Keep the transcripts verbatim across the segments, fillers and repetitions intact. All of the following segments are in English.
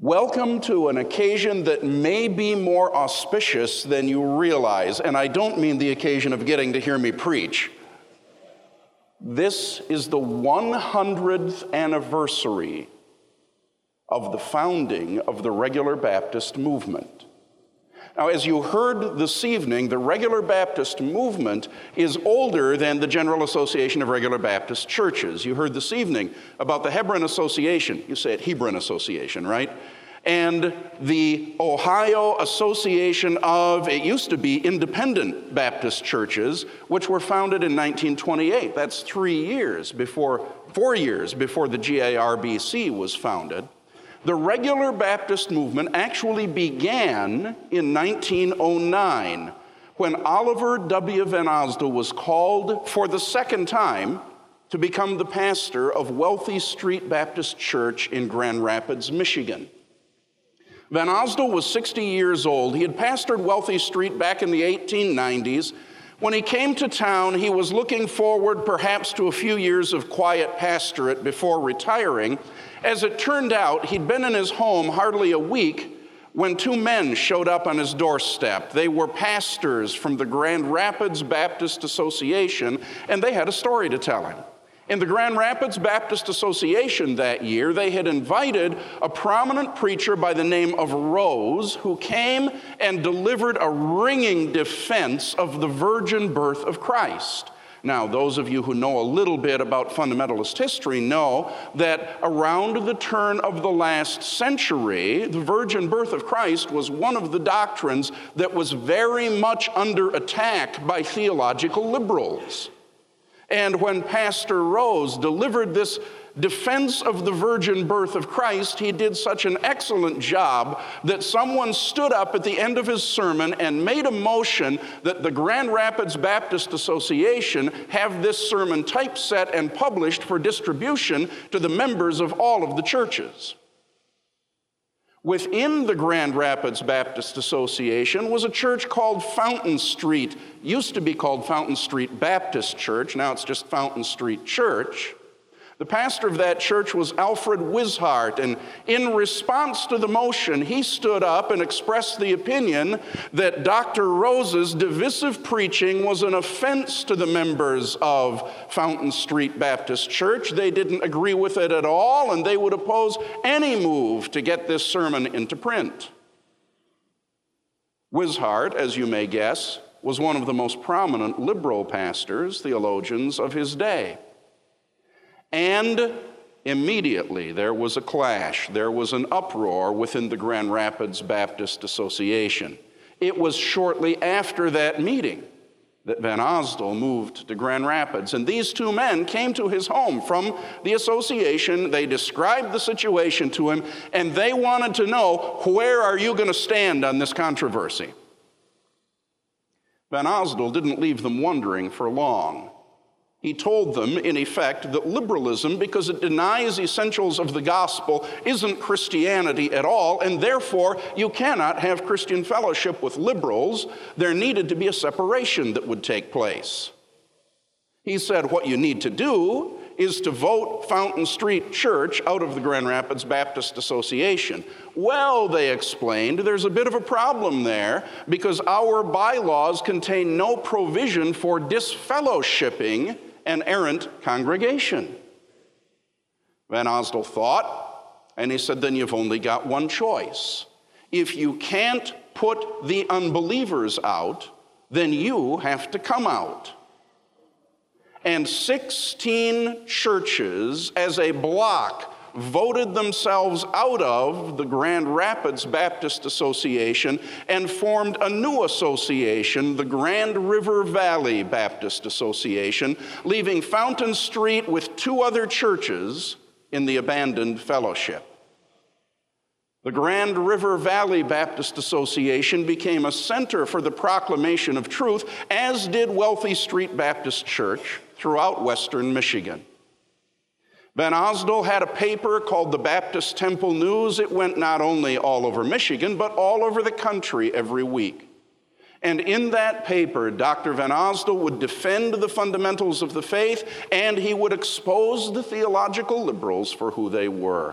Welcome to an occasion that may be more auspicious than you realize, and I don't mean the occasion of getting to hear me preach. This is the one hundredth anniversary of the founding of the Regular Baptist movement. Now, as you heard this evening, the Regular Baptist movement is older than the General Association of Regular Baptist Churches. You heard this evening about the Hebron Association. You say it Hebron Association, right? And the Ohio Association of, it used to be Independent Baptist Churches, which were founded in nineteen twenty-eight. That's three years before, four years before the G A R B C was founded. The Regular Baptist movement actually began in nineteen oh nine when Oliver W. Van Osdol was called for the second time to become the pastor of Wealthy Street Baptist Church in Grand Rapids, Michigan. Van Osdol was sixty years old. He had pastored Wealthy Street back in the eighteen nineties. When he came to town, he was looking forward perhaps to a few years of quiet pastorate before retiring. As it turned out, he'd been in his home hardly a week when two men showed up on his doorstep. They were pastors from the Grand Rapids Baptist Association, and they had a story to tell him. In the Grand Rapids Baptist Association that year, they had invited a prominent preacher by the name of Rose, who came and delivered a ringing defense of the virgin birth of Christ. Now, those of you who know a little bit about fundamentalist history know that around the turn of the last century, the virgin birth of Christ was one of the doctrines that was very much under attack by theological liberals. And when Pastor Rose delivered this defense of the virgin birth of Christ, he did such an excellent job that someone stood up at the end of his sermon and made a motion that the Grand Rapids Baptist Association have this sermon typeset and published for distribution to the members of all of the churches. Within the Grand Rapids Baptist Association was a church called Fountain Street. Used to be called Fountain Street Baptist Church. Now it's just Fountain Street Church. The pastor of that church was Alfred Wishart, and in response to the motion, he stood up and expressed the opinion that Doctor Rose's divisive preaching was an offense to the members of Fountain Street Baptist Church. They didn't agree with it at all, and they would oppose any move to get this sermon into print. Wishart, as you may guess, was one of the most prominent liberal pastors, theologians of his day. And immediately there was a clash. There was an uproar within the Grand Rapids Baptist Association. It was shortly after that meeting that Van Osdol moved to Grand Rapids. And these two men came to his home from the association. They described the situation to him, and they wanted to know, where are you going to stand on this controversy? Van Osdol didn't leave them wondering for long. He told them, in effect, that liberalism, because it denies essentials of the gospel, isn't Christianity at all, and therefore you cannot have Christian fellowship with liberals. There needed to be a separation that would take place. He said, what you need to do is to vote Fountain Street Church out of the Grand Rapids Baptist Association. Well, they explained, there's a bit of a problem there because our bylaws contain no provision for disfellowshipping an errant congregation. Van Osdol thought, and he said, then you've only got one choice. If you can't put the unbelievers out, then you have to come out. And sixteen churches as a block voted themselves out of the Grand Rapids Baptist Association and formed a new association, the Grand River Valley Baptist Association, leaving Fountain Street with two other churches in the abandoned fellowship. The Grand River Valley Baptist Association became a center for the proclamation of truth, as did Wealthy Street Baptist Church throughout western Michigan. Van Osdol had a paper called the Baptist Temple News. It went not only all over Michigan, but all over the country every week. And in that paper, Doctor Van Osdol would defend the fundamentals of the faith, and he would expose the theological liberals for who they were.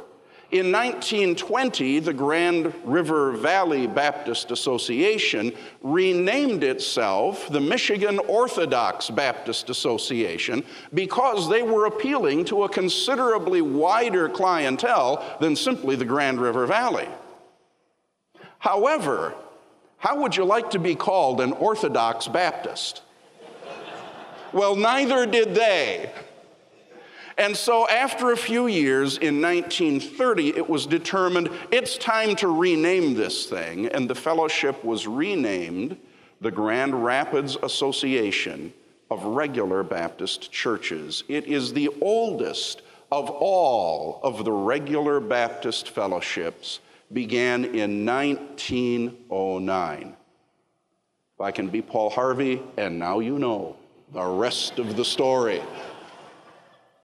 In nineteen twenty, the Grand River Valley Baptist Association renamed itself the Michigan Orthodox Baptist Association because they were appealing to a considerably wider clientele than simply the Grand River Valley. However, how would you like to be called an Orthodox Baptist? Well, neither did they. And so after a few years, in nineteen thirty, it was determined it's time to rename this thing, and the fellowship was renamed the Grand Rapids Association of Regular Baptist Churches. It is the oldest of all of the regular Baptist fellowships, began in nineteen oh nine. If I can be Paul Harvey, and now you know the rest of the story.